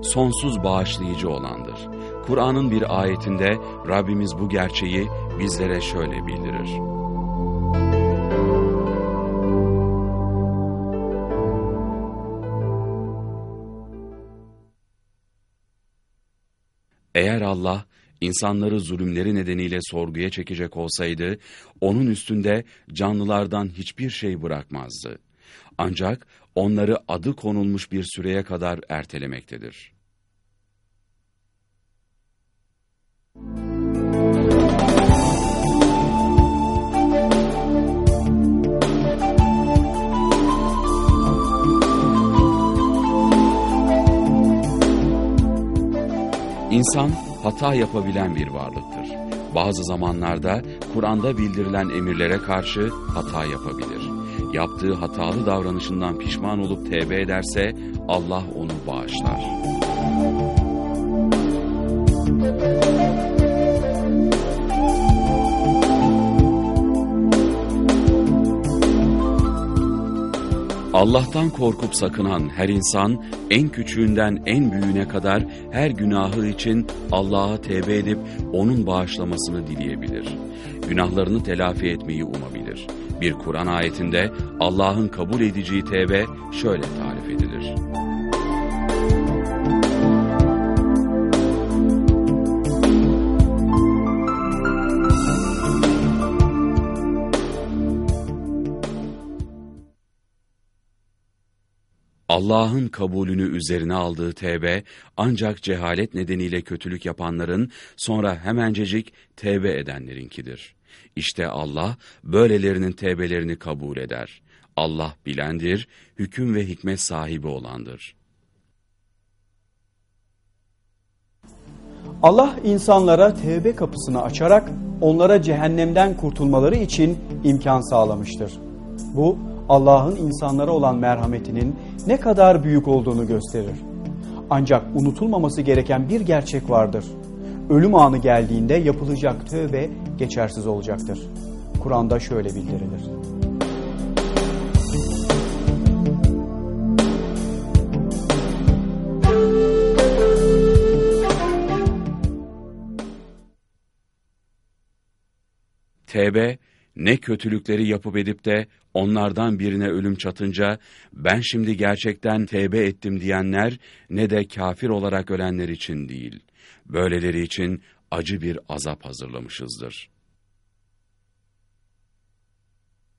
sonsuz bağışlayıcı olandır. Kur'an'ın bir ayetinde Rabbimiz bu gerçeği bizlere şöyle bildirir. Eğer Allah, insanları zulümleri nedeniyle sorguya çekecek olsaydı, onun üstünde canlılardan hiçbir şey bırakmazdı. Ancak onları adı konulmuş bir süreye kadar ertelemektedir. İnsan hata yapabilen bir varlıktır. Bazı zamanlarda Kur'an'da bildirilen emirlere karşı hata yapabilir. Yaptığı hatalı davranışından pişman olup tevbe ederse Allah onu bağışlar. Allah'tan korkup sakınan her insan, en küçüğünden en büyüğüne kadar her günahı için Allah'a tevbe edip onun bağışlamasını dileyebilir. Günahlarını telafi etmeyi umabilir. Bir Kur'an ayetinde Allah'ın kabul edeceği tevbe şöyle tarif edilir. Allah'ın kabulünü üzerine aldığı tevbe, ancak cehalet nedeniyle kötülük yapanların, sonra hemencecik tevbe edenlerinkidir. İşte Allah, böylelerinin tevbelerini kabul eder. Allah bilendir, hüküm ve hikmet sahibi olandır. Allah insanlara tevbe kapısını açarak onlara cehennemden kurtulmaları için imkan sağlamıştır. Bu, Allah'ın insanlara olan merhametinin ne kadar büyük olduğunu gösterir. Ancak unutulmaması gereken bir gerçek vardır. Ölüm anı geldiğinde yapılacak tövbe geçersiz olacaktır. Kur'an'da şöyle bildirilir. Tevbe, ne kötülükleri yapıp edip de onlardan birine ölüm çatınca, ben şimdi gerçekten tevbe ettim diyenler, ne de kafir olarak ölenler için değil. Böyleleri için acı bir azap hazırlamışızdır.